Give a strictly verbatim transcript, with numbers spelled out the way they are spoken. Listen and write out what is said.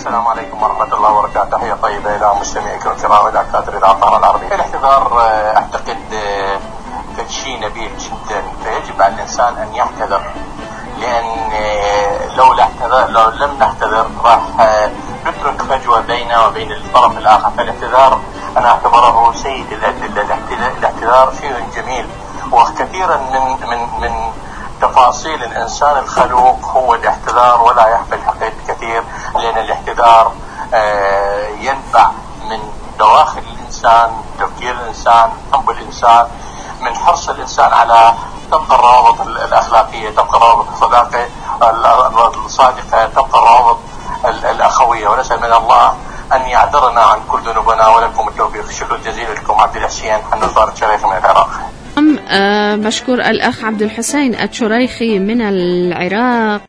السلام عليكم ورحمة الله وبركاته. تحية طيبة إلى مستمعيكم الكرام إلى كادر الإذاعة العربية. الاعتذار أعتقد شيء نبيل جدا، فيجب على الإنسان أن يعتذر، لأن لو الاعتذار لو لم نعتذر راح نترك فجوة بيننا وبين الطرف الآخر. فالاعتذار أنا أعتبره سيد الأدلة. الاعتذار شيء جميل، وكثيرا من من من تفاصيل الإنسان الخلوق هو الاعتذار، ولا يحمل حقيقة كثير، لأن الاعتذار ينبع من دواخل الإنسان، تفكير الإنسان، حب الإنسان، من حرص الإنسان على تبقى الروابط الأخلاقية، تبقى الروابط الصداقة الصادقة، تبقى الروابط الأخوية. ونسأل من الله أن يعذرنا عن كل ذنوبنا ولكم التوفيق. شكرا جزيلا لكم. عبد الحسين حنوفر الشريخي من العراق. أه بشكر الأخ عبد الحسين الشريخي من العراق.